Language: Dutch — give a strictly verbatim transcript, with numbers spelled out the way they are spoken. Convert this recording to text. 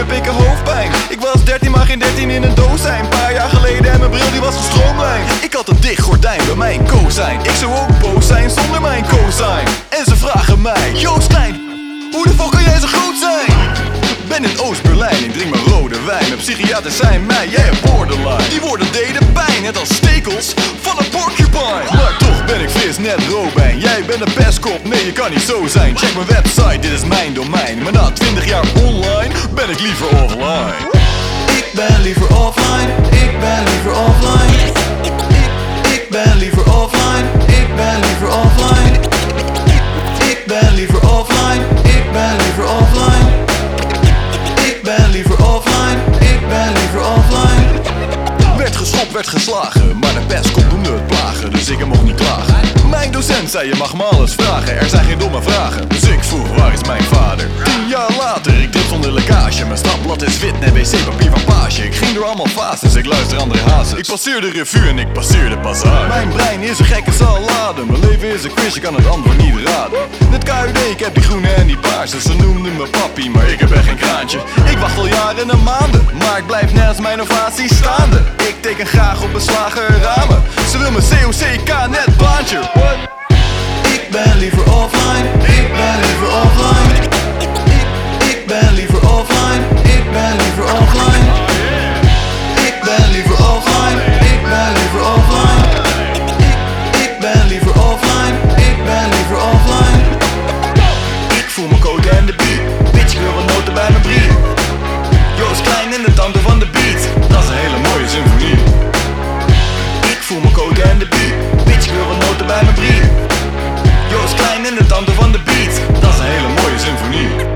heb ik een hoofdpijn. Ik was dertien maar geen dertien in een doos zijn. Een paar jaar geleden en mijn bril die was gestroomlijnd. Ik had een dicht gordijn bij mijn kozijn. Ik zou ook boos zijn zonder mijn kozijn. En ze vragen mij, Joost Klein, hoe de fuck kan jij zo groot zijn? Ben in Oost-Berlijn, ik drink mijn rode wijn. Mijn psychiaters zijn mij, jij hebt borderline. Die woorden deden pijn, net als stekels van een porcupine. Maar toch ben ik fris, net Robijn. Jij bent een pestkop, nee je kan niet zo zijn. Check mijn website, dit is mijn domein. Maar na twintig jaar online, ben ik liever offline. Ik ben liever offline, ik ben liever offline. Ik, ik ben liever offline, ik ben liever offline. Ik ben liever offline, ik ben liever offline. Ik ben liever offline, ik ben liever offline. Werd geschopt, werd geslagen, maar de pestkop noemde het plagen, dus ik hem mocht niet klagen. Mijn docent zei je mag me alles vragen, er zijn geen domme vragen. Dus ik vroeg waar is mijn vader? Tien jaar later, ik drip zonder lekkage. Mijn stapblad is wit, net wc-papier van Page. Ik ging door allemaal fases, ik luister André Hazes. Ik passeer de revue en ik passeer de bazaar. Mijn brein is een gekke salade, mijn leven is een quiz, je kan het antwoord niet raden. Net K U D, ik heb die groene en die paarse. Ze noemden me papi, maar ik heb echt geen kraantje. Ik wacht al jaren en maanden, maar ik blijf net als mijn ovatie staande. Ik teken graag op beslagen ramen. Ze wil mijn C O C K net baantje. What? Ik ben liever offline, ik ben liever offline. Ik, ik ben liever offline, ik ben liever offline. Ik ben liever offline, ik ben liever offline. Ik, ik ben liever offline, ik ben liever offline. Ik voel mijn code en de beat. Bitch, ik wil wat noten bij mijn brie. Joost Klein en de tante van de beat. Dat is een hele mooie symfonie. Ik voel mijn code en de beat. Bitch, ik wil wat noten bij mijn brie. Joost Klein en de tante van de beat. Dat is een hele mooie symfonie.